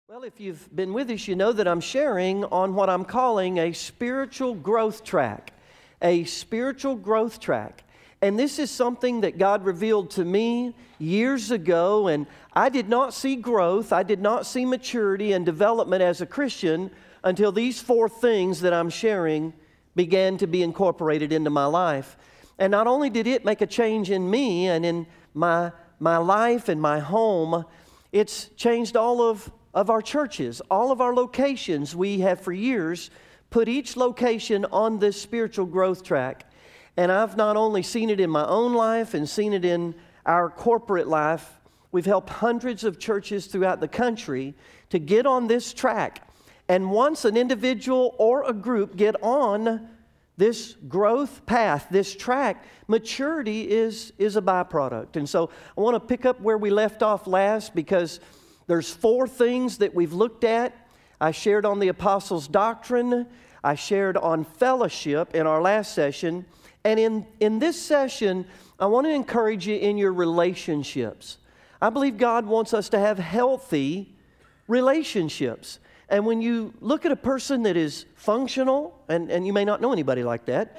Well, if you've been with us, you know that I'm sharing on what I'm calling a spiritual growth track. A spiritual growth track. And this is something that God revealed to me years ago, and I did not see growth, I did not see maturity and development as a Christian until these four things that I'm sharing began to be incorporated into my life. And not only did it make a change in me and in my life and my home, it's changed all of our churches, all of our locations. We have for years put each location on this spiritual growth track. And I've not only seen it in my own life and seen it in our corporate life, we've helped hundreds of churches throughout the country to get on this track. And once an individual or a group get on this growth path, this track, maturity is a byproduct. And so I want to pick up where we left off last, because there's four things that we've looked at. I shared on the apostles' doctrine. I shared on fellowship in our last session. And in this session, I want to encourage you in your relationships. I believe God wants us to have healthy relationships. And when you look at a person that is functional, and you may not know anybody like that,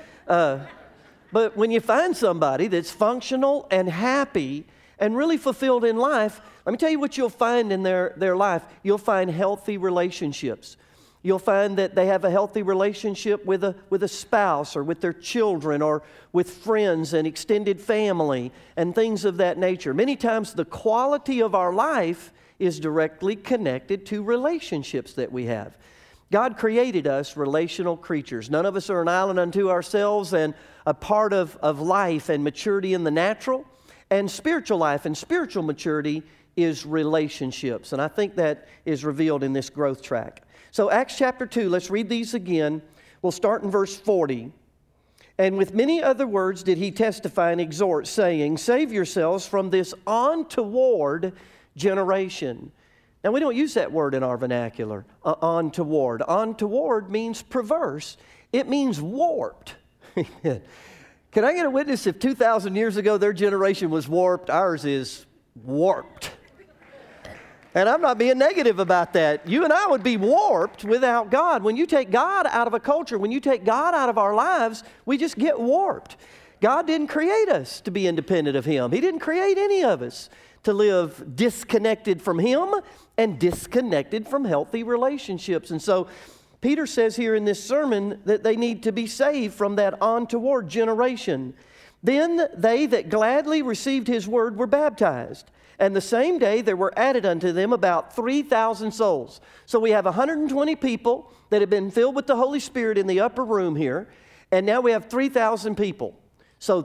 but when you find somebody that's functional and happy and really fulfilled in life, let me tell you what you'll find in their life. You'll find healthy relationships. You'll find that they have a healthy relationship with a spouse or with their children or with friends and extended family and things of that nature. Many times the quality of our life is directly connected to relationships that we have. God created us relational creatures. None of us are an island unto ourselves, and a part of life and maturity in the natural and spiritual life and spiritual maturity is relationships. And I think that is revealed in this growth track. So Acts chapter 2, let's read these again. We'll start in verse 40. And with many other words did he testify and exhort, saying, save yourselves from this untoward generation. Now, we don't use that word in our vernacular, untoward. Untoward means perverse. It means warped. Can I get a witness if 2,000 years ago their generation was warped? Ours is warped. And I'm not being negative about that. You and I would be warped without God. When you take God out of a culture, when you take God out of our lives, we just get warped. God didn't create us to be independent of Him. He didn't create any of us to live disconnected from Him and disconnected from healthy relationships. And so Peter says here in this sermon that they need to be saved from that untoward generation. Then they that gladly received His word were baptized. And the same day there were added unto them about 3,000 souls. So we have 120 people that have been filled with the Holy Spirit in the upper room here. And now we have 3,000 people. So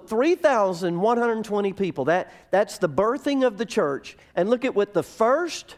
3,120 people. That's the birthing of the church. And look at what the first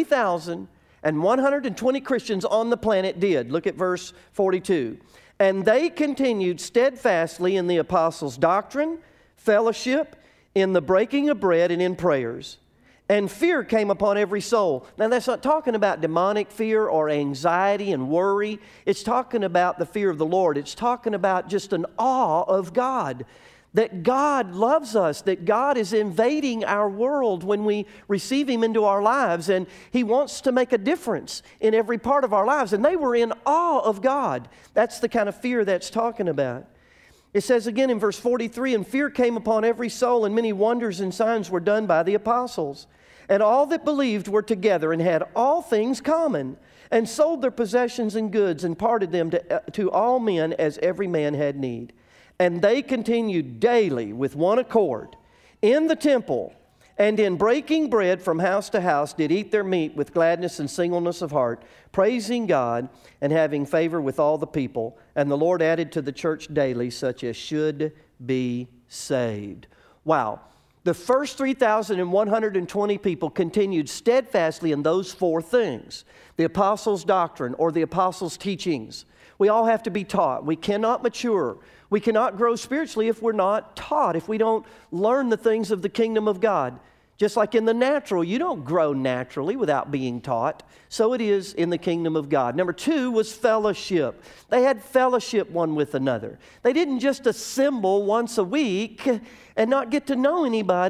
3,120 Christians on the planet did. Look at verse 42. And they continued steadfastly in the apostles' doctrine, fellowship, in the breaking of bread, and in prayers. And fear came upon every soul. Now, that's not talking about demonic fear or anxiety and worry. It's talking about the fear of the Lord. It's talking about just an awe of God. That God loves us, that God is invading our world when we receive Him into our lives, and He wants to make a difference in every part of our lives. And they were in awe of God. That's the kind of fear that's talking about. It says again in verse 43, and fear came upon every soul, and many wonders and signs were done by the apostles. And all that believed were together and had all things common, and sold their possessions and goods, and parted them to all men as every man had need. And they continued daily with one accord in the temple, and in breaking bread from house to house did eat their meat with gladness and singleness of heart, praising God and having favor with all the people. And the Lord added to the church daily such as should be saved. Wow. The first 3,120 people continued steadfastly in those four things. The apostles' doctrine or the apostles' teachings. We all have to be taught. We cannot mature. We cannot grow spiritually if we're not taught, if we don't learn the things of the kingdom of God. Just like in the natural, you don't grow naturally without being taught. So it is in the kingdom of God. Number two was fellowship. They had fellowship one with another. They didn't just assemble once a week and not get to know anybody.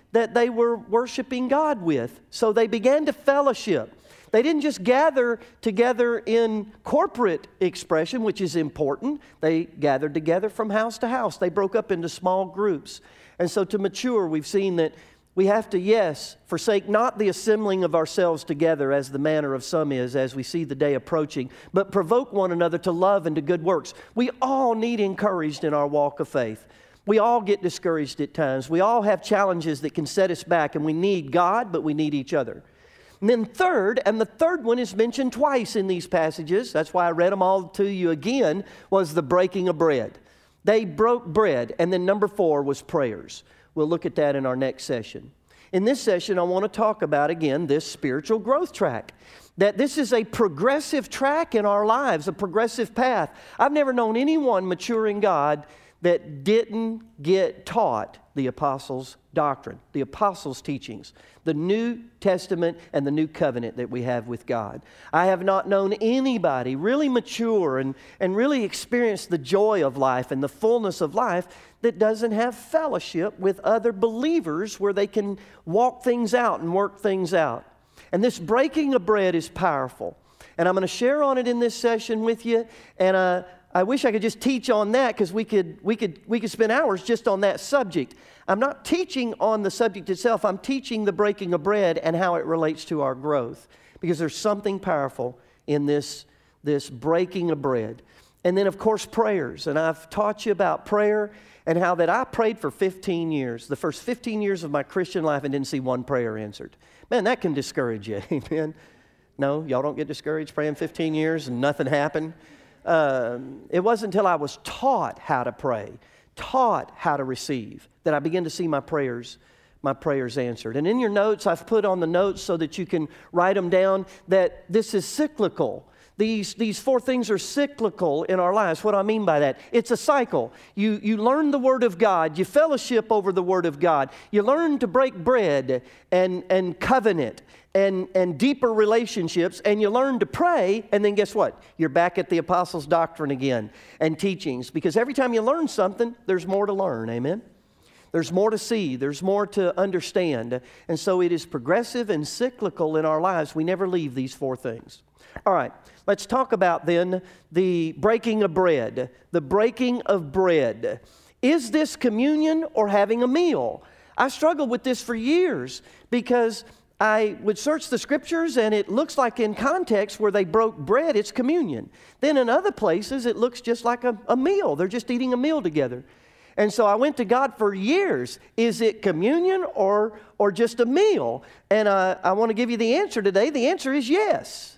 that they were worshiping God with. So they began to fellowship. They didn't just gather together in corporate expression, which is important. They gathered together from house to house. They broke up into small groups. And so to mature, we've seen that we have to, yes, forsake not the assembling of ourselves together as the manner of some is, as we see the day approaching, but provoke one another to love and to good works. We all need encouraged in our walk of faith. We all get discouraged at times. We all have challenges that can set us back, and we need God, but we need each other. And then third, and the third one is mentioned twice in these passages, that's why I read them all to you again, was the breaking of bread. They broke bread. And then number 4 was prayers. We'll look at that in our next session. In this session, I want to talk about, again, this spiritual growth track. That this is a progressive track in our lives, a progressive path. I've never known anyone mature in God that didn't get taught the apostles' doctrine, the apostles' teachings, the New Testament and the New Covenant that we have with God. I have not known anybody really mature and really experience the joy of life and the fullness of life that doesn't have fellowship with other believers where they can walk things out and work things out. And this breaking of bread is powerful. And I'm going to share on it in this session with you. And I wish I could just teach on that because we could spend hours just on that subject. I'm not teaching on the subject itself. I'm teaching the breaking of bread and how it relates to our growth, because there's something powerful in this breaking of bread. And then, of course, prayers. And I've taught you about prayer and how that I prayed for 15 years, the first 15 years of my Christian life, and didn't see one prayer answered. Man, that can discourage you. Amen. No, y'all don't get discouraged praying 15 years and nothing happened. It wasn't until I was taught how to pray, taught how to receive, that I began to see my prayers answered. And in your notes, I've put on the notes so that you can write them down, that this is cyclical. These 4 things are cyclical in our lives. What do I mean by that? It's a cycle. You learn the Word of God. You fellowship over the Word of God. You learn to break bread and covenant and deeper relationships, and you learn to pray, and then guess what? You're back at the apostles' doctrine again and teachings, because every time you learn something, there's more to learn, amen? There's more to see, there's more to understand, and so it is progressive and cyclical in our lives. We never leave these 4 things. All right, let's talk about then the breaking of bread. The breaking of bread. Is this communion or having a meal? I struggled with this for years because I would search the scriptures and it looks like in context where they broke bread, it's communion. Then in other places, it looks just like a meal. They're just eating a meal together. And so I went to God for years. Is it communion or just a meal? And I want to give you the answer today. The answer is yes.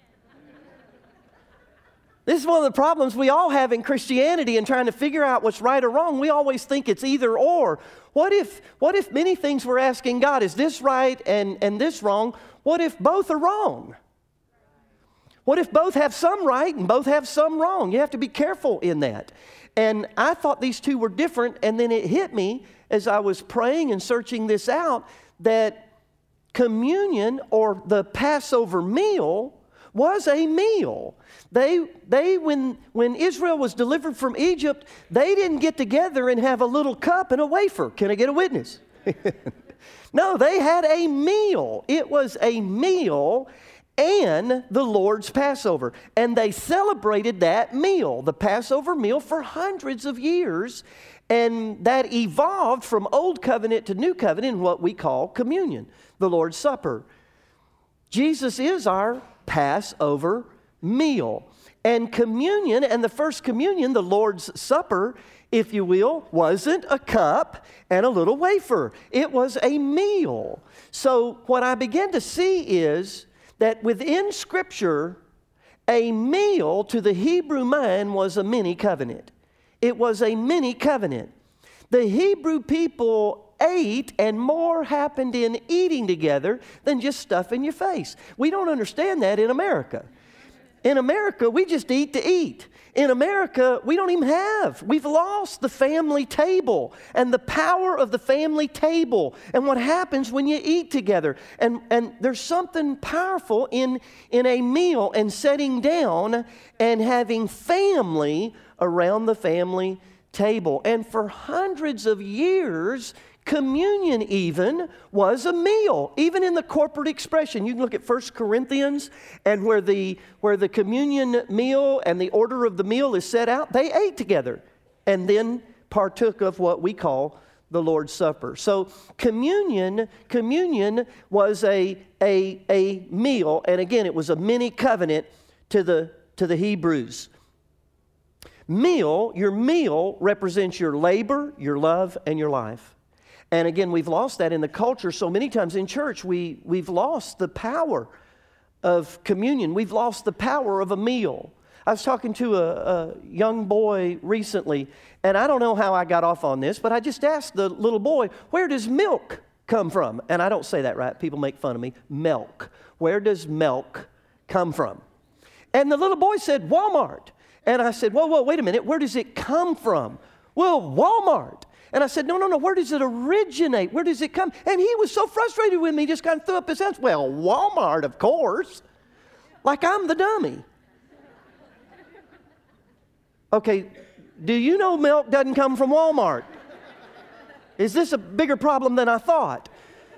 This is one of the problems we all have in Christianity and trying to figure out what's right or wrong. We always think it's either or. What if many things we're asking God, is this right and this wrong? What if both are wrong? What if both have some right and both have some wrong? You have to be careful in that. And I thought these 2 were different, and then it hit me as I was praying and searching this out that communion or the Passover meal was a meal. When Israel was delivered from Egypt, they didn't get together and have a little cup and a wafer. Can I get a witness? No, they had a meal. It was a meal and the Lord's Passover. And they celebrated that meal, the Passover meal, for hundreds of years. And that evolved from Old Covenant to New Covenant in what we call communion, the Lord's Supper. Jesus is our Passover meal. And communion, and the first communion, the Lord's Supper, if you will, wasn't a cup and a little wafer. It was a meal. So what I began to see is that within Scripture, a meal to the Hebrew mind was a mini covenant. It was a mini covenant. The Hebrew people ate, and more happened in eating together than just stuff in your face. We don't understand that in America. In America, we just eat to eat. In America, we don't even have. We've lost the family table and the power of the family table and what happens when you eat together. And there's something powerful in a meal and sitting down and having family around the family table. And for hundreds of years, Communion even was a meal, even in the corporate expression. You can look at 1 Corinthians, and where the communion meal and the order of the meal is set out, they ate together and then partook of what we call the Lord's Supper. So communion was a meal, and again, it was a mini covenant to the Hebrews. Your meal represents your labor, your love, and your life. And again, we've lost that in the culture. So many times in church, we've lost the power of communion. We've lost the power of a meal. I was talking to a young boy recently, and I don't know how I got off on this, but I just asked the little boy, where does milk come from? And I don't say that right. People make fun of me. Milk. Where does milk come from? And the little boy said, Walmart. And I said, whoa, wait a minute. Where does it come from? Well, Walmart. And I said, no, where does it originate? Where does it come? And he was so frustrated with me, he just kind of threw up his hands. Well, Walmart, of course. Like I'm the dummy. Okay, do you know milk doesn't come from Walmart? Is this a bigger problem than I thought?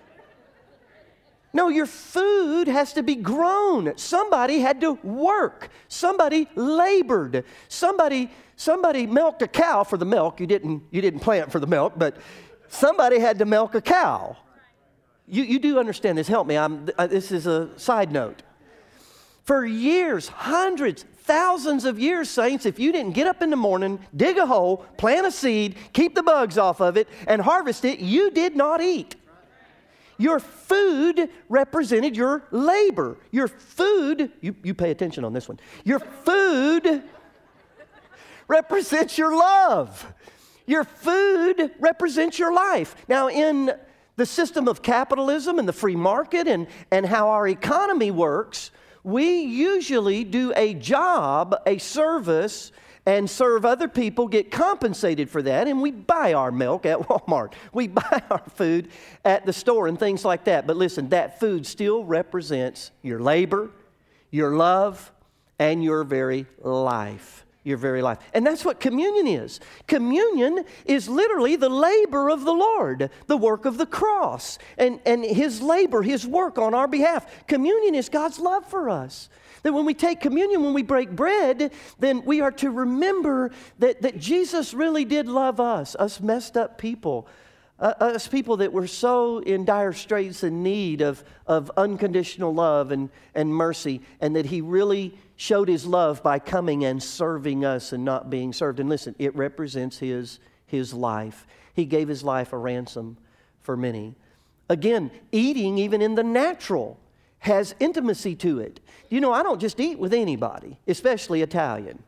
No, your food has to be grown. Somebody had to work. Somebody labored. Somebody milked a cow for the milk. You didn't plant for the milk, but somebody had to milk a cow. You do understand this. Help me. This is a side note. For years, hundreds, thousands of years, saints, if you didn't get up in the morning, dig a hole, plant a seed, keep the bugs off of it, and harvest it, you did not eat. Your food represented your labor. Your food, you pay attention on this one. Your food represents your love. Your food represents your life. Now, in the system of capitalism and the free market and how our economy works, we usually do a job, a service, and serve other people, get compensated for that, and we buy our milk at Walmart. We buy our food at the store and things like that. But listen, that food still represents your labor, your love, and your very life. Your very life. And that's what communion is. Communion is literally the labor of the Lord, the work of the cross, and His labor, His work on our behalf. Communion is God's love for us. That when we take communion, when we break bread, then we are to remember that Jesus really did love us messed up people, us people that were so in dire straits and need of unconditional love and mercy, and that He really showed His love by coming and serving us and not being served. And listen, it represents His life. He gave His life a ransom for many. Again, eating even in the natural has intimacy to it. You know, I don't just eat with anybody, especially Italian.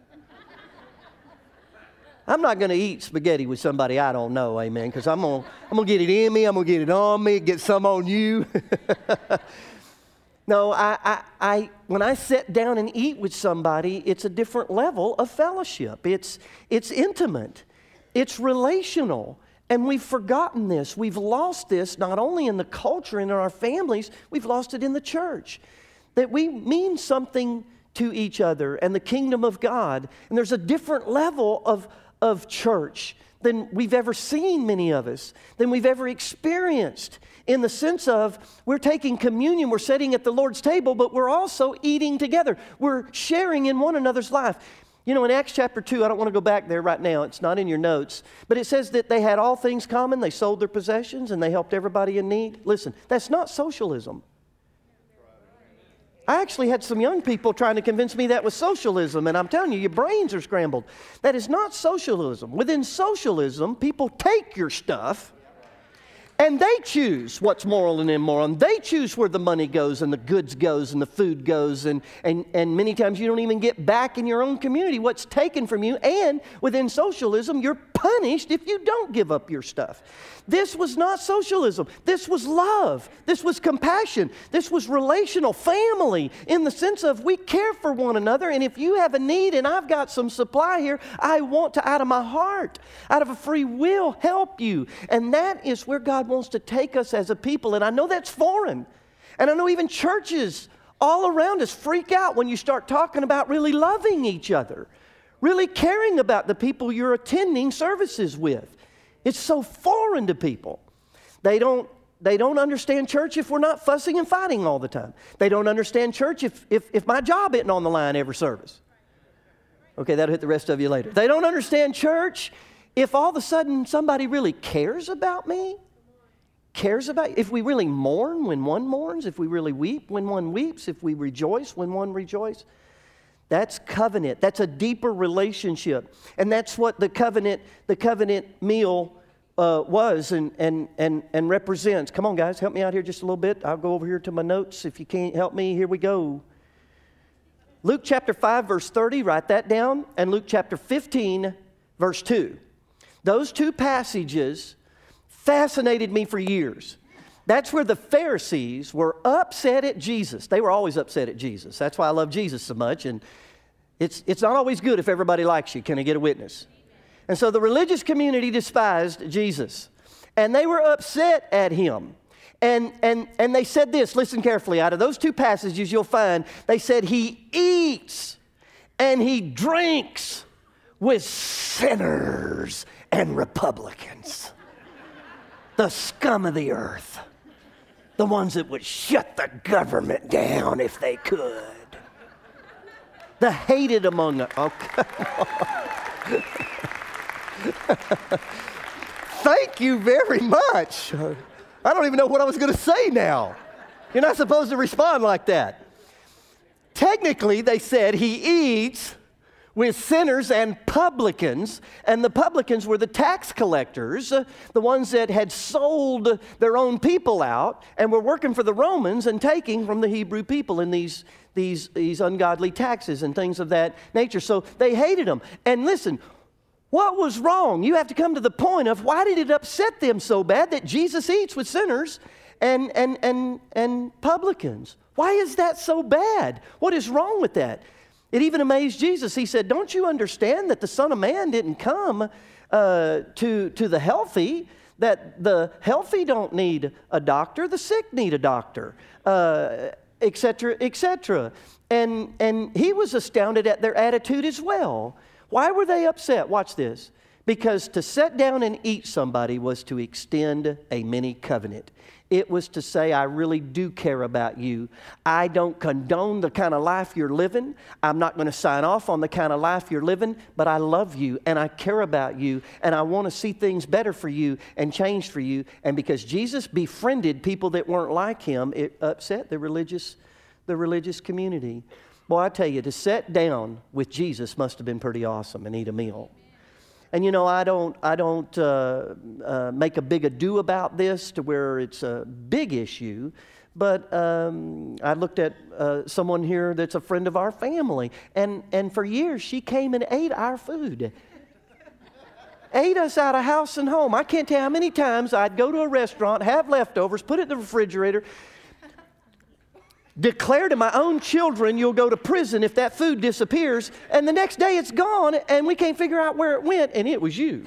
I'm not going to eat spaghetti with somebody I don't know, amen, because I'm going to get it in me, I'm going to get it on me, get some on you. No, when I sit down and eat with somebody, it's a different level of fellowship. It's intimate. It's relational. And we've forgotten this. We've lost this not only in the culture and in our families, we've lost it in the church. That we mean something to each other and the kingdom of God. And there's a different level of church than we've ever seen, many of us, than we've ever experienced, in the sense of we're taking communion, we're sitting at the Lord's table, but we're also eating together. We're sharing in one another's life. You know, in Acts chapter 2, I don't want to go back there right now. It's not in your notes. But it says that they had all things common. They sold their possessions and they helped everybody in need. Listen, that's not socialism. I actually had some young people trying to convince me that was socialism. And I'm telling you, your brains are scrambled. That is not socialism. Within socialism, people take your stuff and they choose what's moral and immoral. And they choose where the money goes and the goods goes and the food goes. And many times you don't even get back in your own community what's taken from you. And within socialism, you're punished if you don't give up your stuff. This was not socialism. This was love. This was compassion. This was relational family in the sense of we care for one another. And if you have a need and I've got some supply here, I want to, out of my heart, out of a free will, help you. And that is where God wants to take us as a people. And I know that's foreign. And I know even churches all around us freak out when you start talking about really loving each other, really caring about the people you're attending services with. It's so foreign to people. They don't understand church if we're not fussing and fighting all the time. They don't understand church if my job isn't on the line every service. Okay, that'll hit the rest of you later. They don't understand church if all of a sudden somebody really cares about me, if we really mourn when one mourns, if we really weep when one weeps, if we rejoice when one rejoices. That's covenant. That's a deeper relationship. And that's what the covenant meal was and represents. Come on, guys, help me out here just a little bit. I'll go over here to my notes. If you can't help me, here we go. Luke chapter 5, verse 30, write that down. And Luke chapter 15, verse 2. Those two passages fascinated me for years. That's where the Pharisees were upset at Jesus. They were always upset at Jesus. That's why I love Jesus so much. And it's not always good if everybody likes you. Can I get a witness? And so the religious community despised Jesus. And they were upset at him. And they said this, listen carefully, out of those two passages you'll find, they said he eats and he drinks with sinners and Republicans. The scum of the earth. The ones that would shut the government down if they could. The hated among us. Oh, come on. Thank you very much. I don't even know what I was going to say now. You're not supposed to respond like that. Technically, they said he eats with sinners and publicans, and the publicans were the tax collectors, the ones that had sold their own people out and were working for the Romans and taking from the Hebrew people in these ungodly taxes and things of that nature. So they hated them. And listen, what was wrong? You have to come to the point of why did it upset them so bad that Jesus eats with sinners and publicans? Why is that so bad? What is wrong with that? It even amazed Jesus. He said, don't you understand that the Son of Man didn't come to the healthy, that the healthy don't need a doctor, the sick need a doctor, et cetera, et cetera. And he was astounded at their attitude as well. Why were they upset? Watch this. Because to sit down and eat somebody was to extend a mini covenant. It was to say, I really do care about you. I don't condone the kind of life you're living. I'm not going to sign off on the kind of life you're living, but I love you and I care about you and I want to see things better for you and change for you. And because Jesus befriended people that weren't like him, it upset the religious community. Boy, I tell you, to sit down with Jesus must have been pretty awesome and eat a meal. And you know, I don't make a big ado about this to where it's a big issue, but I looked at someone here that's a friend of our family, and for years she came and ate our food. Ate us out of house and home. I can't tell you how many times I'd go to a restaurant, have leftovers, put it in the refrigerator, declare to my own children you'll go to prison if that food disappears, and the next day it's gone and we can't figure out where it went, and it was you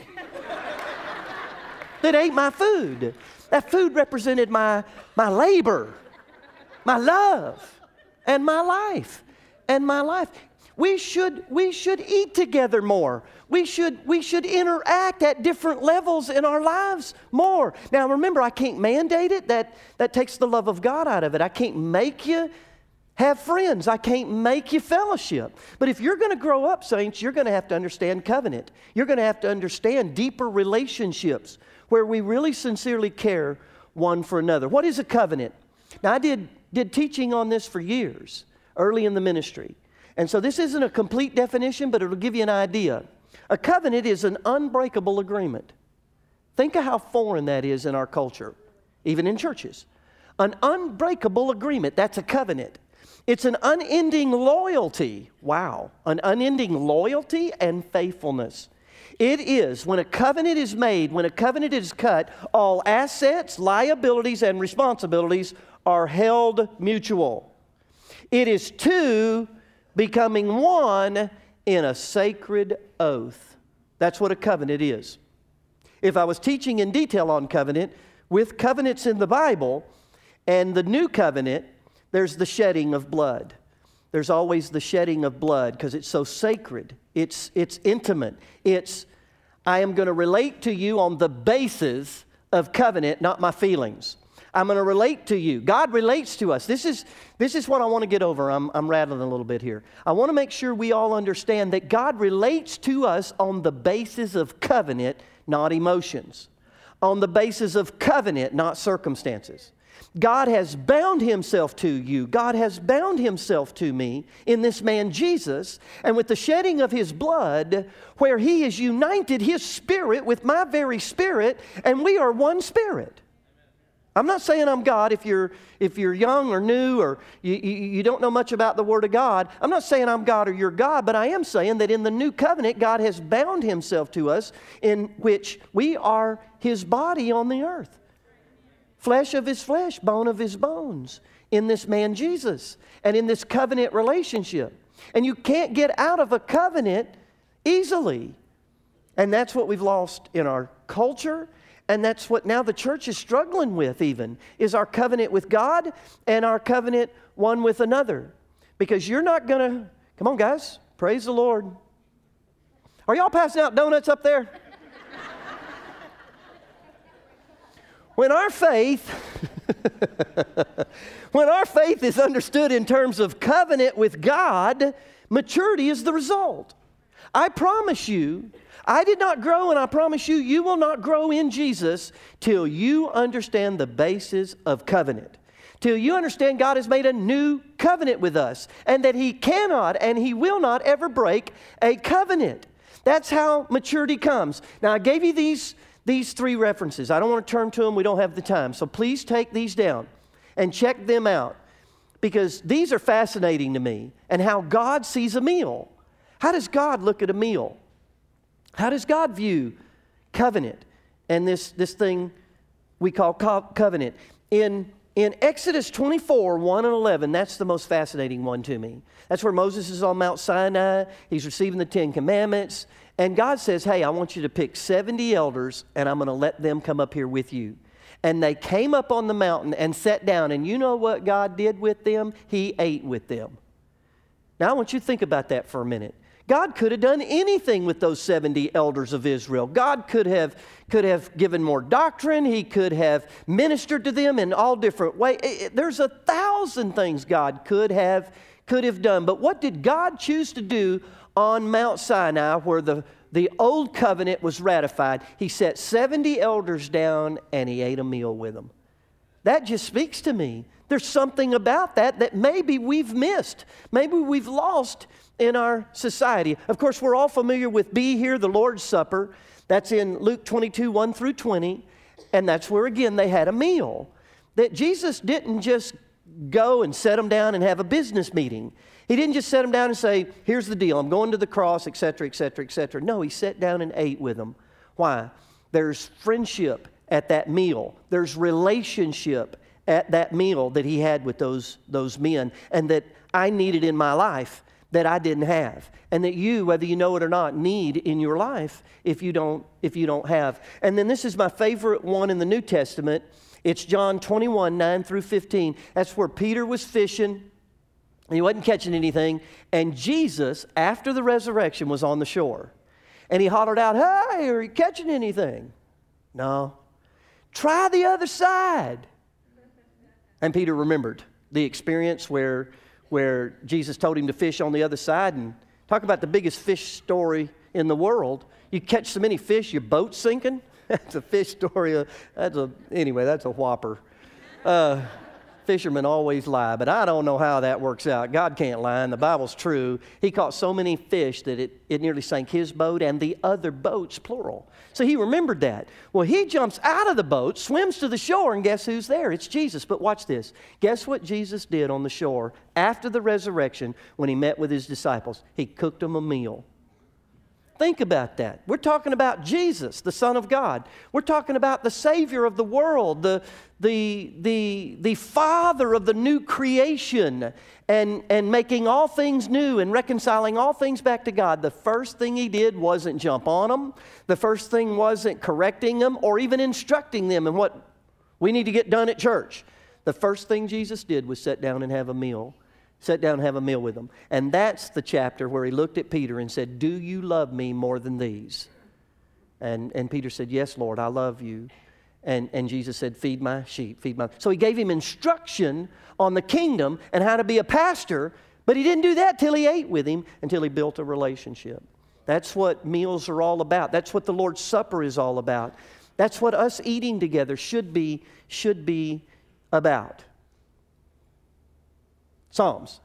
that ate my food. That food represented my labor, my love, and my life. We should eat together more. We should interact at different levels in our lives more. Now remember, I can't mandate it. That takes the love of God out of it. I can't make you have friends. I can't make you fellowship. But if you're going to grow up, saints, you're going to have to understand covenant. You're going to have to understand deeper relationships where we really sincerely care one for another. What is a covenant? Now I did teaching on this for years, early in the ministry. And so this isn't a complete definition, but it'll give you an idea. A covenant is an unbreakable agreement. Think of how foreign that is in our culture, even in churches. An unbreakable agreement, that's a covenant. It's an unending loyalty. Wow. An unending loyalty and faithfulness. It is, when a covenant is made, when a covenant is cut, all assets, liabilities, and responsibilities are held mutual. It is two becoming one in a sacred oath. That's what a covenant is. If I was teaching in detail on covenant, with covenants in the Bible and the new covenant, there's the shedding of blood. There's always the shedding of blood because it's so sacred. It's intimate. It's, I am going to relate to you on the basis of covenant, not my feelings. I'm going to relate to you. God relates to us. This is what I want to get over. I'm rattling a little bit here. I want to make sure we all understand that God relates to us on the basis of covenant, not emotions. On the basis of covenant, not circumstances. God has bound himself to you. God has bound himself to me in this man Jesus, and with the shedding of his blood, where he has united his spirit with my very spirit, and we are one spirit. I'm not saying I'm God if you're young or new or you don't know much about the Word of God. I'm not saying I'm God or you're God, but I am saying that in the new covenant, God has bound himself to us, in which we are his body on the earth. Flesh of his flesh, bone of his bones, in this man Jesus, and in this covenant relationship. And you can't get out of a covenant easily. And that's what we've lost in our culture. And that's what now the church is struggling with even, is our covenant with God and our covenant one with another. Because you're not going to, come on guys, praise the Lord. Are y'all passing out donuts up there? When our faith is understood in terms of covenant with God, maturity is the result. I promise you, I did not grow, and I promise you, you will not grow in Jesus till you understand the basis of covenant. Till you understand God has made a new covenant with us, and that he cannot and he will not ever break a covenant. That's how maturity comes. Now, I gave you these three references. I don't want to turn to them. We don't have the time. So please take these down and check them out, because these are fascinating to me, and how God sees a meal. How does God look at a meal? How does God view covenant and this thing we call covenant? In Exodus 24, 1 and 11, that's the most fascinating one to me. That's where Moses is on Mount Sinai. He's receiving the 10 Commandments. And God says, hey, I want you to pick 70 elders, and I'm going to let them come up here with you. And they came up on the mountain and sat down. And you know what God did with them? He ate with them. Now, I want you to think about that for a minute. God could have done anything with those 70 elders of Israel. God could have given more doctrine. He could have ministered to them in all different ways. There's 1,000 things God could have done. But what did God choose to do on Mount Sinai, where the old covenant was ratified? He set 70 elders down and he ate a meal with them. That just speaks to me. There's something about that maybe we've missed. Maybe we've lost in our society. Of course, we're all familiar with Be Here, the Lord's Supper. That's in Luke 22, 1 through 20. And that's where, again, they had a meal. That Jesus didn't just go and set them down and have a business meeting. He didn't just set them down and say, here's the deal, I'm going to the cross, etc., etc., etc. No, he sat down and ate with them. Why? There's friendship at that meal. There's relationship at that meal that he had with those men, and that I needed in my life that I didn't have, and that you, whether you know it or not, need in your life if you don't have. And then this is my favorite one in the New Testament. It's John 21, 9 through 15. That's where Peter was fishing, and he wasn't catching anything, and Jesus, after the resurrection, was on the shore. And he hollered out, hey, are you catching anything? No. Try the other side. And Peter remembered the experience where Jesus told him to fish on the other side. And talk about the biggest fish story in the world. You catch so many fish, your boat's sinking. That's a fish story. Anyway, that's a whopper. Fishermen always lie, but I don't know how that works out. God can't lie, and the Bible's true. He caught so many fish that it nearly sank his boat and the other boats, plural. So he remembered that. Well, he jumps out of the boat, swims to the shore, and guess who's there? It's Jesus. But watch this. Guess what Jesus did on the shore after the resurrection when he met with his disciples? He cooked them a meal. Think about that. We're talking about Jesus, the Son of God. We're talking about the Savior of the world, the Father of the new creation, and making all things new and reconciling all things back to God. The first thing he did wasn't jump on them. The first thing wasn't correcting them or even instructing them in what we need to get done at church. The first thing Jesus did was sit down and have a meal. Sat down and have a meal with them. And that's the chapter where he looked at Peter and said, do you love me more than these? And Peter said, yes, Lord, I love you. And Jesus said, feed my sheep, feed my... So he gave him instruction on the kingdom and how to be a pastor, but he didn't do that till he ate with him, until he built a relationship. That's what meals are all about. That's what the Lord's Supper is all about. That's what us eating together should be about. Psalms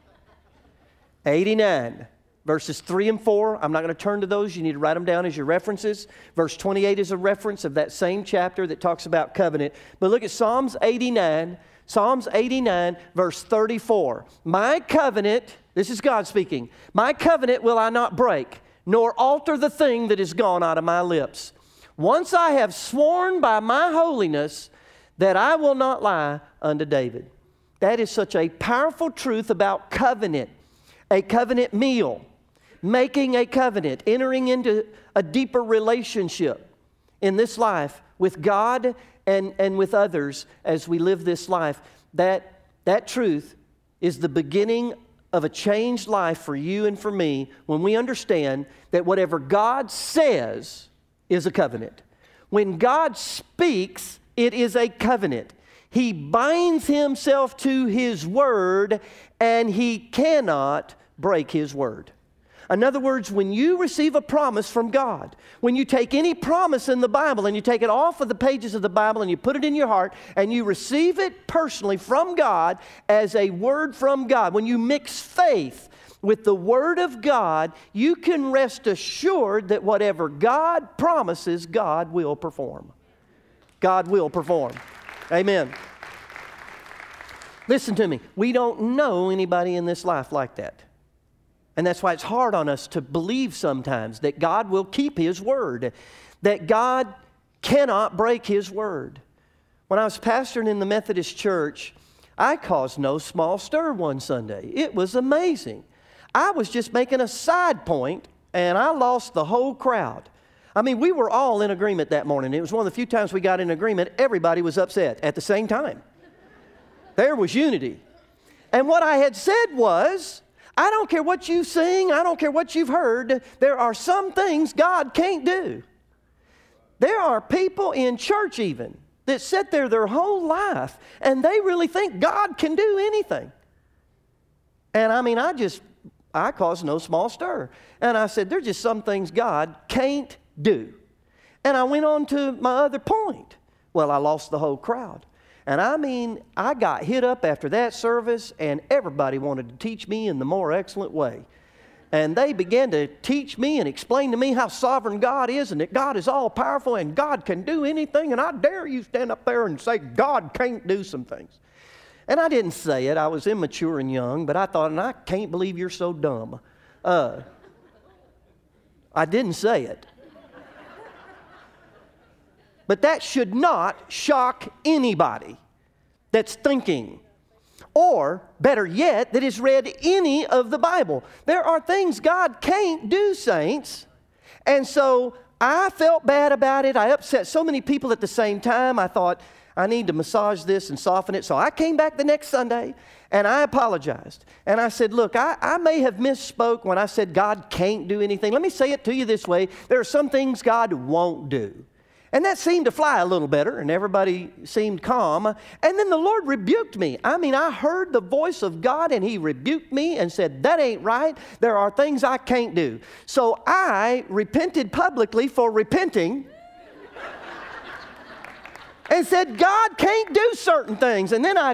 89, verses 3 and 4. I'm not going to turn to those. You need to write them down as your references. Verse 28 is a reference of that same chapter that talks about covenant. But look at Psalms 89. Psalms 89, verse 34. My covenant, this is God speaking, my covenant will I not break, nor alter the thing that is gone out of my lips. Once I have sworn by my holiness that I will not lie unto David. That is such a powerful truth about covenant, a covenant meal, making a covenant, entering into a deeper relationship in this life with God and with others as we live this life. That truth is the beginning of a changed life for you and for me when we understand that whatever God says is a covenant. When God speaks, it is a covenant. He binds himself to his word, and he cannot break his word. In other words, when you receive a promise from God, when you take any promise in the Bible and you take it off of the pages of the Bible and you put it in your heart and you receive it personally from God as a word from God, when you mix faith with the Word of God, you can rest assured that whatever God promises, God will perform. God will perform. Amen. Listen to me. We don't know anybody in this life like that. And that's why it's hard on us to believe sometimes that God will keep His word, that God cannot break His word. When I was pastoring in the Methodist church, I caused no small stir one Sunday. It was amazing. I was just making a side point, and I lost the whole crowd. I mean, we were all in agreement that morning. It was one of the few times we got in agreement. Everybody was upset at the same time. There was unity. And what I had said was, I don't care what you sing, I don't care what you've heard, there are some things God can't do. There are people in church even that sit there their whole life and they really think God can do anything. And I mean, I caused no small stir. And I said, there's just some things God can't do. And I went on to my other point. Well, I lost the whole crowd. And I mean, I got hit up after that service, and everybody wanted to teach me in the more excellent way. And they began to teach me and explain to me how sovereign God is and that God is all powerful and God can do anything. And I dare you stand up there and say God can't do some things. And I didn't say it. I was immature and young, but I thought, and I can't believe you're so dumb. I didn't say it. But that should not shock anybody that's thinking, or better yet, that has read any of the Bible. There are things God can't do, saints. And so I felt bad about it. I upset so many people at the same time. I thought, I need to massage this and soften it. So I came back the next Sunday and I apologized. And I said, look, I may have misspoke when I said God can't do anything. Let me say it to you this way. There are some things God won't do. And that seemed to fly a little better, and everybody seemed calm. And then the Lord rebuked me. I mean, I heard the voice of God, and He rebuked me and said, that ain't right. There are things I can't do. So I repented publicly for repenting and said, God can't do certain things. And then I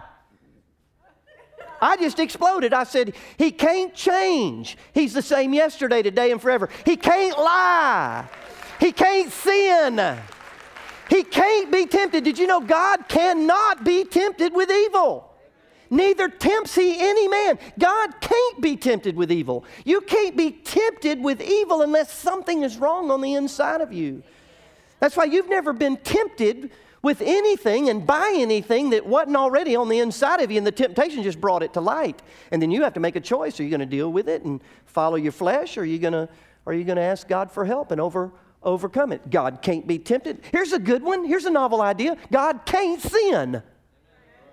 just exploded. I said, He can't change. He's the same yesterday, today, and forever. He can't lie. He can't sin. He can't be tempted. Did you know God cannot be tempted with evil? Neither tempts He any man. God can't be tempted with evil. You can't be tempted with evil unless something is wrong on the inside of you. That's why you've never been tempted with anything and by anything that wasn't already on the inside of you, and the temptation just brought it to light. And then you have to make a choice. Are you going to deal with it and follow your flesh, or are you going to ask God for help and overcome it? God can't be tempted. Here's a good one. Here's a novel idea. God can't sin.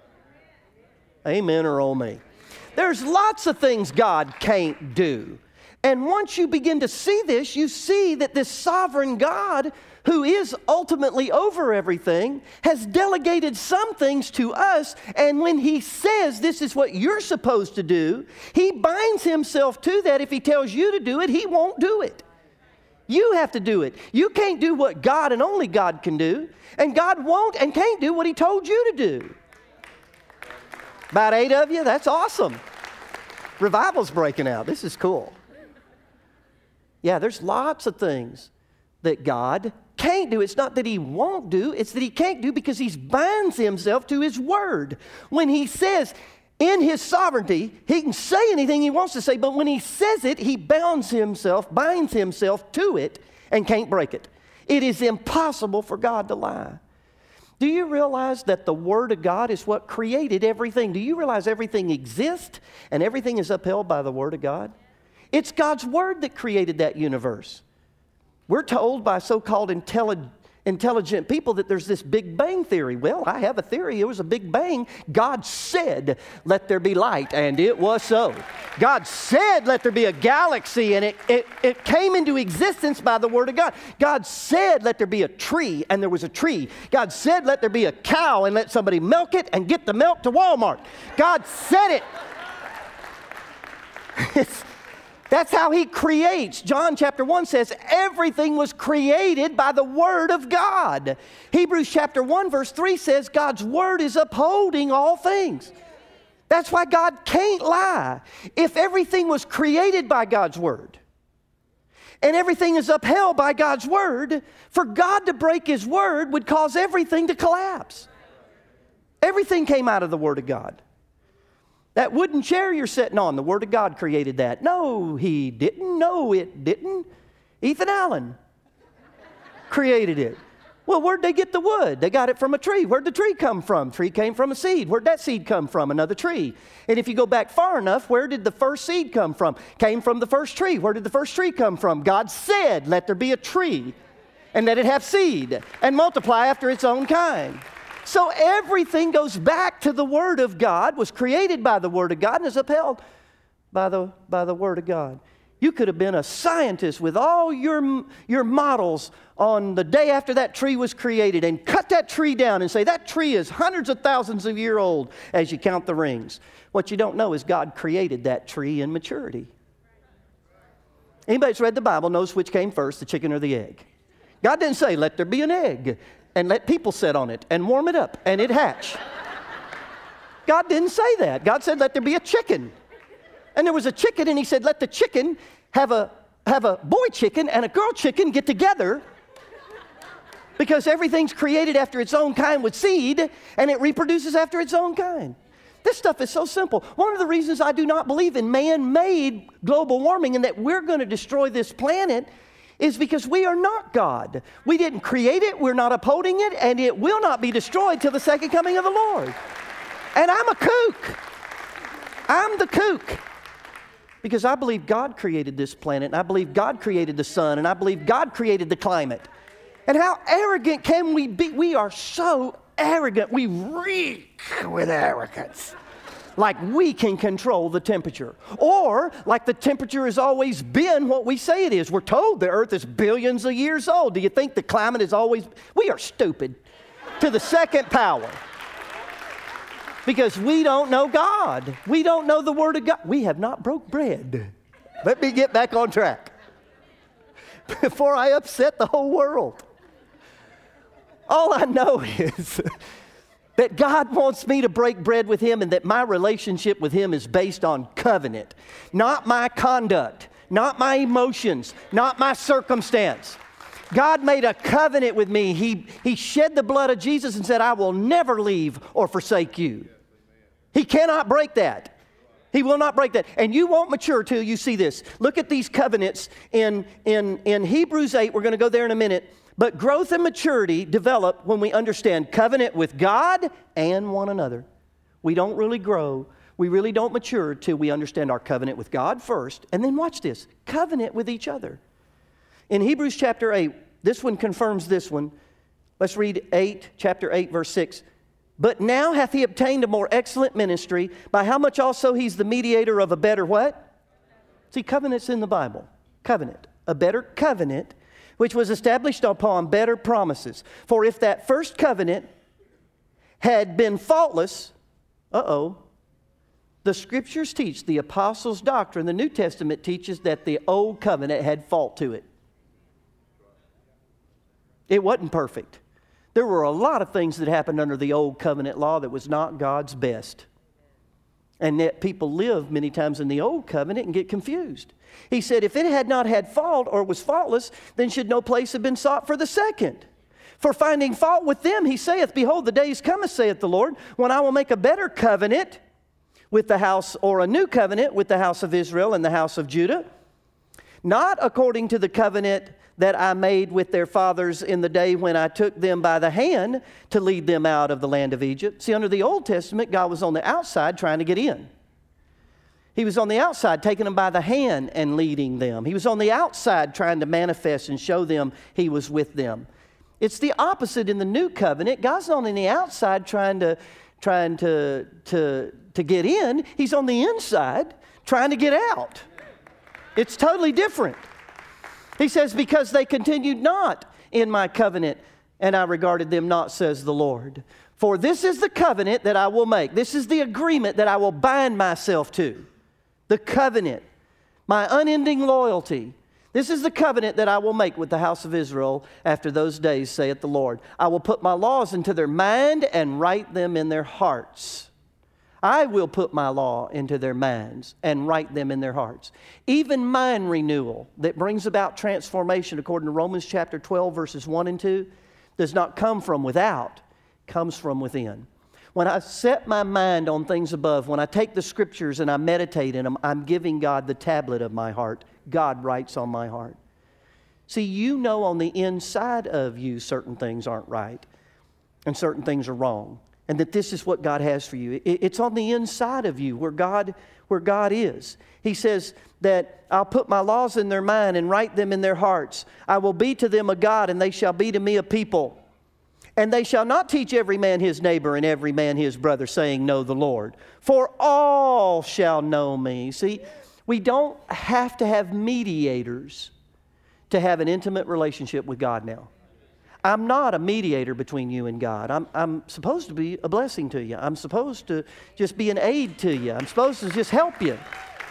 Amen or oh me. There's lots of things God can't do. And once you begin to see this, you see that this sovereign God, who is ultimately over everything, has delegated some things to us. And when He says this is what you're supposed to do, He binds Himself to that. If He tells you to do it, He won't do it. You have to do it. You can't do what God and only God can do. And God won't and can't do what He told you to do. About 8 of you? That's awesome. Revival's breaking out. This is cool. Yeah, there's lots of things that God can't do. It's not that He won't do, it's that He can't do because He binds Himself to His Word. When He says in His sovereignty, He can say anything He wants to say, but when He says it, He binds Himself to it, and can't break it. It is impossible for God to lie. Do you realize that the Word of God is what created everything? Do you realize everything exists and everything is upheld by the Word of God? It's God's Word that created that universe. We're told by so-called intelligent people that there's this Big Bang theory. Well, I have a theory. It was a Big Bang. God said, let there be light, and it was so. God said, let there be a galaxy, and it came into existence by the Word of God. God said, let there be a tree, and there was a tree. God said, let there be a cow, and let somebody milk it and get the milk to Walmart. God said it. That's how He creates. John chapter 1 says everything was created by the Word of God. Hebrews chapter 1 verse 3 says God's Word is upholding all things. That's why God can't lie. If everything was created by God's Word and everything is upheld by God's Word, for God to break His Word would cause everything to collapse. Everything came out of the Word of God. That wooden chair you're sitting on, the Word of God created that. No, He didn't. No, it didn't. Ethan Allen created it. Well, where'd they get the wood? They got it from a tree. Where'd the tree come from? Tree came from a seed. Where'd that seed come from? Another tree. And if you go back far enough, where did the first seed come from? Came from the first tree. Where did the first tree come from? God said, let there be a tree, and let it have seed, and multiply after its own kind. So everything goes back to the Word of God, was created by the Word of God, and is upheld by the Word of God. You could have been a scientist with all your models on the day after that tree was created and cut that tree down and say that tree is hundreds of thousands of years old as you count the rings. What you don't know is God created that tree in maturity. Anybody that's read the Bible knows which came first, the chicken or the egg. God didn't say, let there be an egg and let people sit on it and warm it up and it hatch. God didn't say that. God said, let there be a chicken. And there was a chicken, and He said, let the chicken have a boy chicken and a girl chicken get together, because everything's created after its own kind with seed, and it reproduces after its own kind. This stuff is so simple. One of the reasons I do not believe in man-made global warming and that we're going to destroy this planet is because we are not God. We didn't create it, we're not upholding it, and it will not be destroyed till the second coming of the Lord. And I'm a kook. I'm the kook. Because I believe God created this planet, and I believe God created the sun, and I believe God created the climate. And how arrogant can we be? We are so arrogant. We reek with arrogance. Like we can control the temperature. Or like the temperature has always been what we say it is. We're told the earth is billions of years old. Do you think the climate is always... We are stupid to the second power. Because we don't know God. We don't know the Word of God. We have not broke bread. Let me get back on track before I upset the whole world. All I know is that God wants me to break bread with Him, and that my relationship with Him is based on covenant. Not my conduct, not my emotions, not my circumstance. God made a covenant with me. He shed the blood of Jesus and said, I will never leave or forsake you. He cannot break that. He will not break that. And you won't mature till you see this. Look at these covenants in Hebrews 8. We're going to go there in a minute. But growth and maturity develop when we understand covenant with God and one another. We don't really grow. We really don't mature till we understand our covenant with God first. And then watch this. Covenant with each other. In Hebrews chapter 8, this one confirms this one. Let's read chapter 8, verse 6. But now hath He obtained a more excellent ministry, by how much also He's the mediator of a better what? See, covenant's in the Bible. Covenant. A better covenant, which was established upon better promises. For if that first covenant had been faultless, the Scriptures teach, the Apostles' doctrine, the New Testament teaches that the old covenant had fault to it. It wasn't perfect. There were a lot of things that happened under the old covenant law that was not God's best. And yet people live many times in the old covenant and get confused. He said, if it had not had fault or was faultless, then should no place have been sought for the second. For finding fault with them, he saith, behold, the days cometh, saith the Lord, when I will make a better covenant with the house, or a new covenant with the house of Israel and the house of Judah, not according to the covenant that I made with their fathers in the day when I took them by the hand to lead them out of the land of Egypt. See, under the Old Testament, God was on the outside trying to get in. He was on the outside taking them by the hand and leading them. He was on the outside trying to manifest and show them He was with them. It's the opposite in the new covenant. God's not on the outside trying to get in. He's on the inside trying to get out. It's totally different. He says, because they continued not in my covenant, and I regarded them not, says the Lord. For this is the covenant that I will make. This is the agreement that I will bind myself to. The covenant, my unending loyalty. This is the covenant that I will make with the house of Israel after those days, saith the Lord. I will put my laws into their mind and write them in their hearts. I will put my law into their minds and write them in their hearts. Even mind renewal that brings about transformation, according to Romans chapter 12, verses 1 and 2, does not come from without, comes from within. When I set my mind on things above, when I take the Scriptures and I meditate in them, I'm giving God the tablet of my heart. God writes on my heart. See, you know on the inside of you certain things aren't right and certain things are wrong. And that this is what God has for you. It's on the inside of you where God is. He says that I'll put my laws in their mind and write them in their hearts. I will be to them a God, and they shall be to me a people. And they shall not teach every man his neighbor and every man his brother, saying, know the Lord. For all shall know me. See, we don't have to have mediators to have an intimate relationship with God now. I'm not a mediator between you and God. I'm supposed to be a blessing to you. I'm supposed to just be an aid to you. I'm supposed to just help you.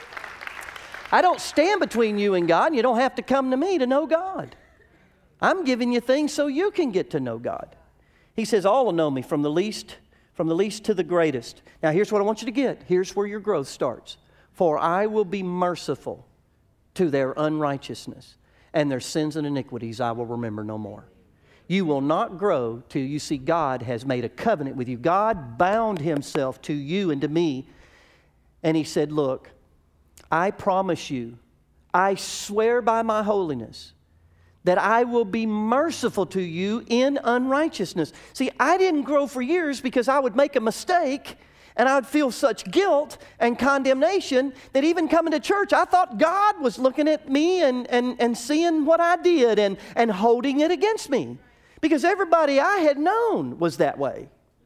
I don't stand between you and God, and you don't have to come to me to know God. I'm giving you things so you can get to know God. He says, all will know me from the least to the greatest. Now here's what I want you to get. Here's where your growth starts. For I will be merciful to their unrighteousness, and their sins and iniquities I will remember no more. You will not grow till you see God has made a covenant with you. God bound Himself to you and to me. And He said, look, I promise you, I swear by my holiness, that I will be merciful to you in unrighteousness. See, I didn't grow for years because I would make a mistake and I would feel such guilt and condemnation that even coming to church, I thought God was looking at me and seeing what I did and holding it against me. Because everybody I had known was that way.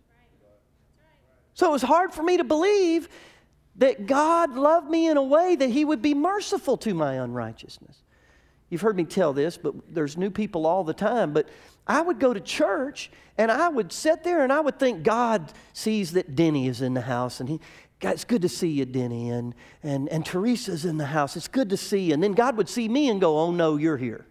So it was hard for me to believe that God loved me in a way that He would be merciful to my unrighteousness. You've heard me tell this, but there's new people all the time. But I would go to church and I would sit there and I would think God sees that Denny is in the house and God, it's good to see you, Denny, and Teresa's in the house. It's good to see you. And then God would see me and go, oh no, you're here.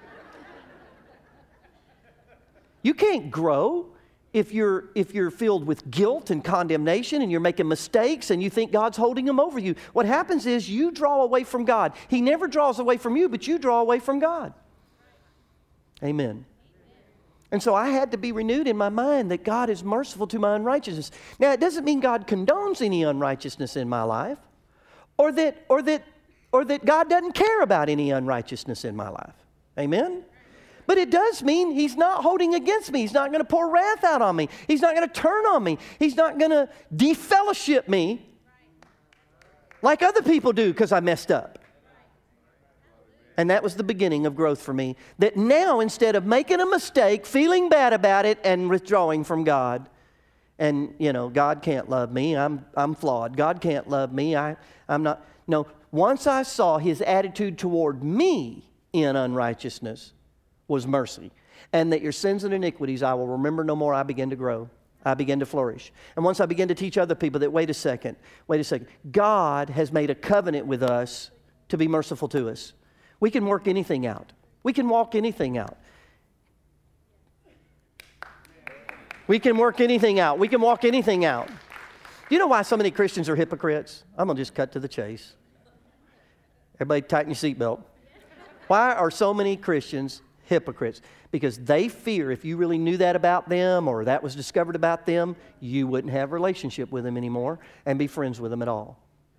You can't grow if you're filled with guilt and condemnation and you're making mistakes and you think God's holding them over you. What happens is you draw away from God. He never draws away from you, but you draw away from God. Amen. And so I had to be renewed in my mind that God is merciful to my unrighteousness. Now, it doesn't mean God condones any unrighteousness in my life or that God doesn't care about any unrighteousness in my life. Amen? But it does mean He's not holding against me. He's not going to pour wrath out on me. He's not going to turn on me. He's not going to defellowship me like other people do because I messed up. And that was the beginning of growth for me. That now, instead of making a mistake, feeling bad about it, and withdrawing from God, And, God can't love me. I'm flawed. God can't love me. I'm not. No, once I saw his attitude toward me in unrighteousness was mercy. And that your sins and iniquities I will remember no more, I began to grow. I began to flourish. And once I began to teach other people that, wait a second. God has made a covenant with us to be merciful to us. We can work anything out. We can walk anything out. We can work anything out. We can walk anything out. Do you know why so many Christians are hypocrites? I'm going to just cut to the chase. Everybody tighten your seatbelt. Why are so many Christians hypocrites? Because they fear if you really knew that about them or that was discovered about them, you wouldn't have a relationship with them anymore and be friends with them at all.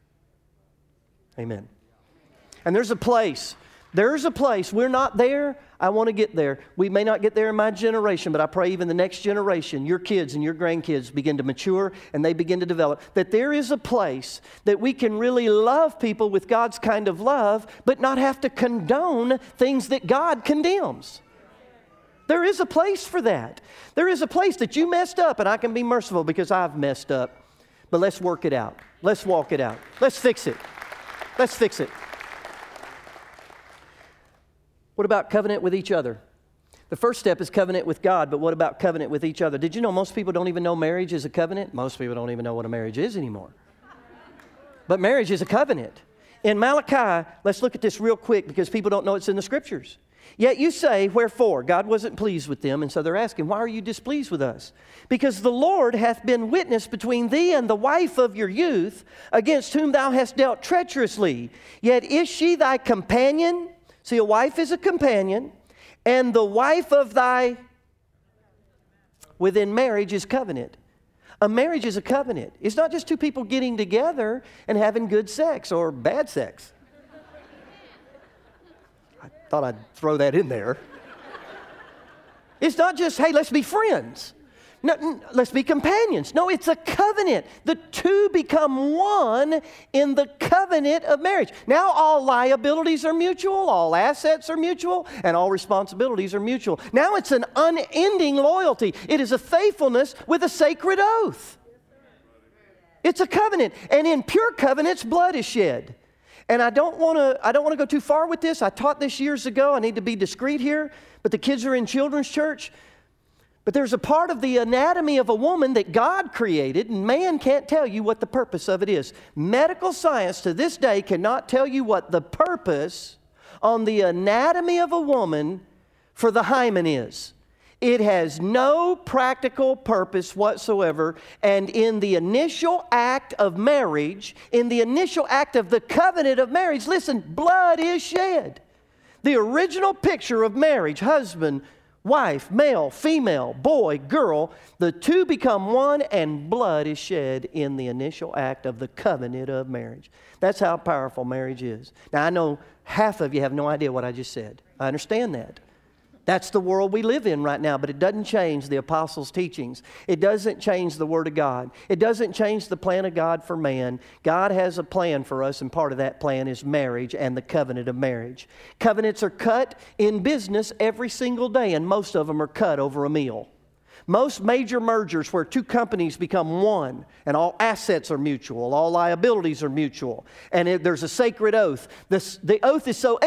Amen. And there's a place. We're not there. I want to get there. We may not get there in my generation, but I pray even the next generation, your kids and your grandkids begin to mature and they begin to develop, that there is a place that we can really love people with God's kind of love, but not have to condone things that God condemns. There is a place for that. There is a place that you messed up and I can be merciful because I've messed up. But let's work it out. Let's walk it out. Let's fix it. Let's fix it. What about covenant with each other? The first step is covenant with God, but what about covenant with each other? Did you know most people don't even know marriage is a covenant? Most people don't even know what a marriage is anymore. But marriage is a covenant. In Malachi, let's look at this real quick because people don't know it's in the Scriptures. Yet you say, wherefore? God wasn't pleased with them, and so they're asking, why are you displeased with us? Because the Lord hath been witness between thee and the wife of your youth, against whom thou hast dealt treacherously. Yet is she thy companion? See, a wife is a companion, and the wife of thy, within marriage is covenant. A marriage is a covenant. It's not just two people getting together and having good sex or bad sex. I thought I'd throw that in there. It's not just, hey, let's be friends. No, let's be companions. No, it's a covenant. The two become one in the covenant of marriage. Now all liabilities are mutual, all assets are mutual, and all responsibilities are mutual. Now it's an unending loyalty. It is a faithfulness with a sacred oath. It's a covenant. And in pure covenants, blood is shed. And I don't want to go too far with this. I taught this years ago. I need to be discreet here. But the kids are in children's church. But there's a part of the anatomy of a woman that God created, and man can't tell you what the purpose of it is. Medical science to this day cannot tell you what the purpose on the anatomy of a woman for the hymen is. It has no practical purpose whatsoever, and in the initial act of marriage, in the initial act of the covenant of marriage, listen, blood is shed. The original picture of marriage, husband, wife, male, female, boy, girl, the two become one and blood is shed in the initial act of the covenant of marriage. That's how powerful marriage is. Now, I know half of you have no idea what I just said. I understand that. That's the world we live in right now, but it doesn't change the apostles' teachings. It doesn't change the Word of God. It doesn't change the plan of God for man. God has a plan for us, and part of that plan is marriage and the covenant of marriage. Covenants are cut in business every single day, and most of them are cut over a meal. Most major mergers where two companies become one, and all assets are mutual, all liabilities are mutual, and there's a sacred oath. The oath is so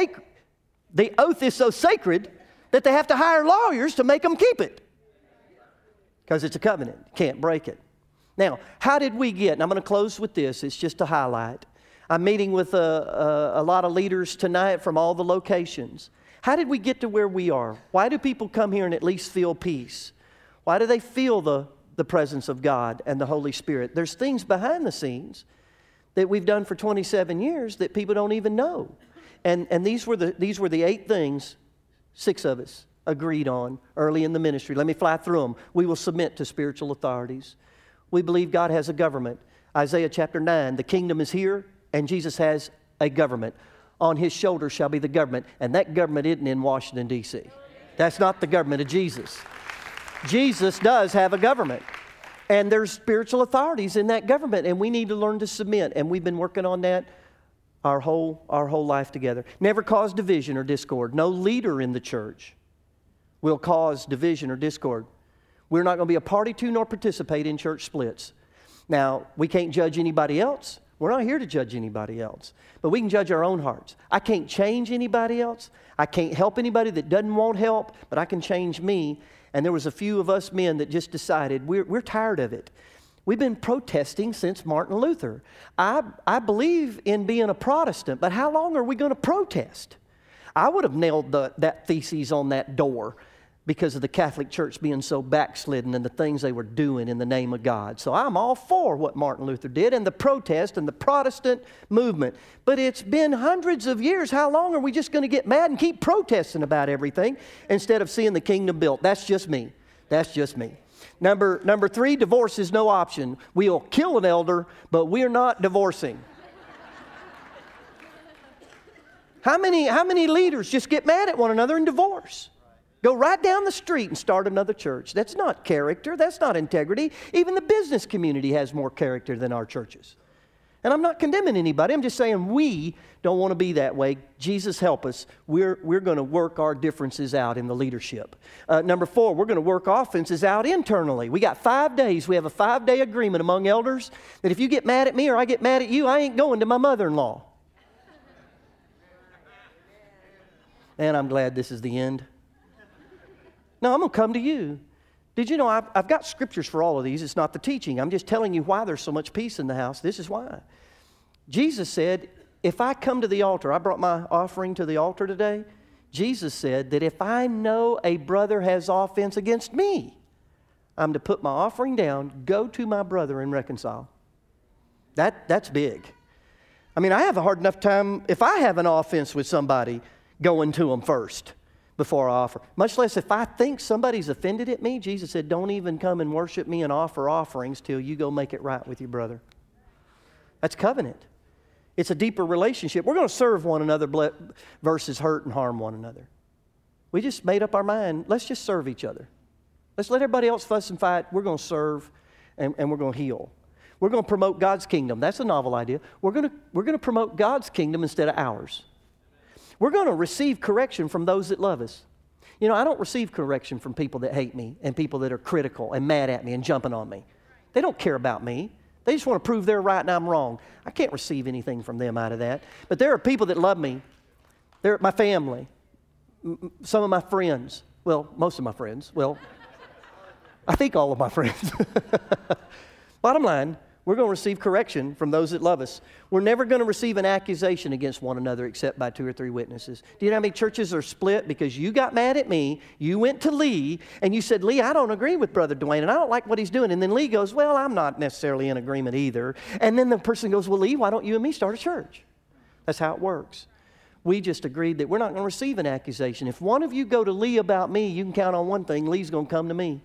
sacred that they have to hire lawyers to make them keep it. Because it's a covenant. You can't break it. Now, how did we get, and I'm going to close with this, it's just a highlight. I'm meeting with a lot of leaders tonight from all the locations. How did we get to where we are? Why do people come here and at least feel peace? Why do they feel the presence of God and the Holy Spirit? There's things behind the scenes that we've done for 27 years that people don't even know. And these were the 8 things 6 of us agreed on early in the ministry. Let me fly through them. We will submit to spiritual authorities. We believe God has a government. Isaiah chapter 9, the kingdom is here, and Jesus has a government. On His shoulders shall be the government, and that government isn't in Washington, D.C. That's not the government of Jesus. Jesus does have a government, and there's spiritual authorities in that government, and we need to learn to submit, and we've been working on that our whole life together. Never cause division or discord. No leader in the church will cause division or discord. We're not going to be a party to nor participate in church splits. Now, we can't judge anybody else. We're not here to judge anybody else. But we can judge our own hearts. I can't change anybody else. I can't help anybody that doesn't want help, but I can change me. And there was a few of us men that just decided we're tired of it. We've been protesting since Martin Luther. I believe in being a Protestant, but how long are we going to protest? I would have nailed that thesis on that door because of the Catholic Church being so backslidden and the things they were doing in the name of God. So I'm all for what Martin Luther did and the protest and the Protestant movement. But it's been hundreds of years. How long are we just going to get mad and keep protesting about everything instead of seeing the kingdom built? That's just me. That's just me. Number 3, divorce is no option. We'll kill an elder, but we're not divorcing. How many leaders just get mad at one another and divorce? Go right down the street and start another church. That's not character. That's not integrity. Even the business community has more character than our churches. And I'm not condemning anybody. I'm just saying we don't want to be that way. Jesus help us. We're going to work our differences out in the leadership. Number 4, we're going to work offenses out internally. We got 5 days. We have a 5-day agreement among elders that if you get mad at me or I get mad at you, I ain't going to my mother-in-law. And I'm glad this is the end. No, I'm going to come to you. Did you know I've got scriptures for all of these? It's not the teaching. I'm just telling you why there's so much peace in the house. This is why. Jesus said, if I come to the altar, I brought my offering to the altar today. Jesus said that if I know a brother has offense against me, I'm to put my offering down, go to my brother and reconcile. That's big. I mean, I have a hard enough time, if I have an offense with somebody, going to them first before I offer. Much less if I think somebody's offended at me. Jesus said, don't even come and worship me and offer offerings till you go make it right with your brother. That's covenant. It's a deeper relationship. We're going to serve one another versus hurt and harm one another. We just made up our mind, let's just serve each other. Let's let everybody else fuss and fight. We're going to serve and we're going to heal. We're going to promote God's kingdom. That's a novel idea. We're going to promote God's kingdom instead of ours. We're going to receive correction from those that love us. You know, I don't receive correction from people that hate me and people that are critical and mad at me and jumping on me. They don't care about me. They just want to prove they're right and I'm wrong. I can't receive anything from them out of that. But there are people that love me. They're my family, some of my friends. Well, most of my friends. Well, I think all of my friends. Bottom line, we're going to receive correction from those that love us. We're never going to receive an accusation against one another except by 2 or 3 witnesses. Do you know how many churches are split because you got mad at me, you went to Lee, and you said, Lee, I don't agree with Brother Dwayne, and I don't like what he's doing. And then Lee goes, well, I'm not necessarily in agreement either. And then the person goes, well, Lee, why don't you and me start a church? That's how it works. We just agreed that we're not going to receive an accusation. If one of you go to Lee about me, you can count on one thing, Lee's going to come to me.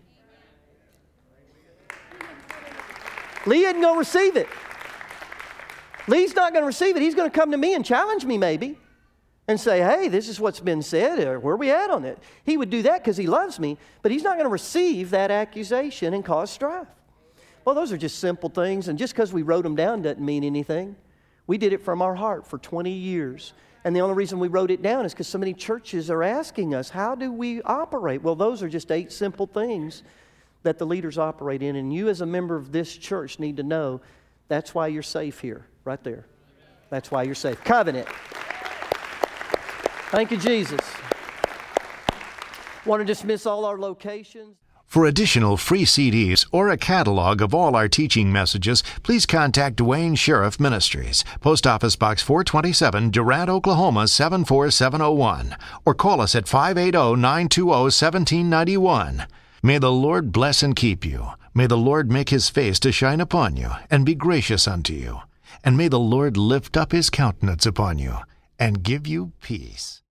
Lee isn't going to receive it. Lee's not going to receive it. He's going to come to me and challenge me maybe and say, hey, this is what's been said, or where are we at on it? He would do that because he loves me, but he's not going to receive that accusation and cause strife. Well, those are just simple things, and just because we wrote them down doesn't mean anything. We did it from our heart for 20 years, and the only reason we wrote it down is because so many churches are asking us, how do we operate? Well, those are just 8 simple things that the leaders operate in, and you as a member of this church need to know that's why you're safe here, right there. That's why you're safe. Covenant. Thank you, Jesus. Want to dismiss all our locations? For additional free CDs or a catalog of all our teaching messages, please contact Dwayne Sheriff Ministries, Post Office Box 427, Durant, Oklahoma 74701, or call us at 580-920-1791. May the Lord bless and keep you. May the Lord make his face to shine upon you and be gracious unto you. And may the Lord lift up his countenance upon you and give you peace.